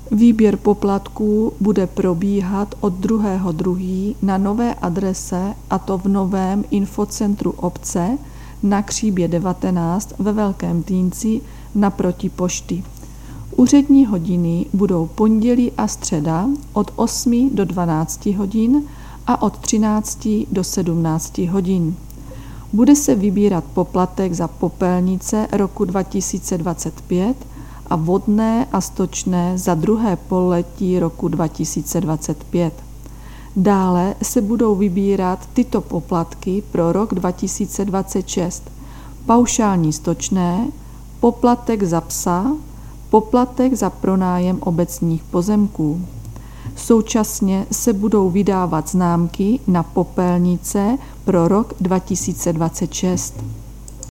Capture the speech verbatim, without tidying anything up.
Výběr poplatků bude probíhat od druhého druhého na nové adrese, a to v novém infocentru obce na Kříbě devatenáct ve Velkém Týnci naproti pošty. Úřední hodiny budou pondělí a středa od osmi do dvanácti hodin a od třinácti do sedmnácti hodin. Bude se vybírat poplatek za popelnice roku dva tisíce dvacet pět a vodné a stočné za druhé pololetí roku dva tisíce dvacet pět. Dále se budou vybírat tyto poplatky pro rok dva tisíce dvacet šest. Paušální stočné, poplatek za psa, poplatek za pronájem obecních pozemků. Současně se budou vydávat známky na popelnice pro rok dva tisíce dvacet šest.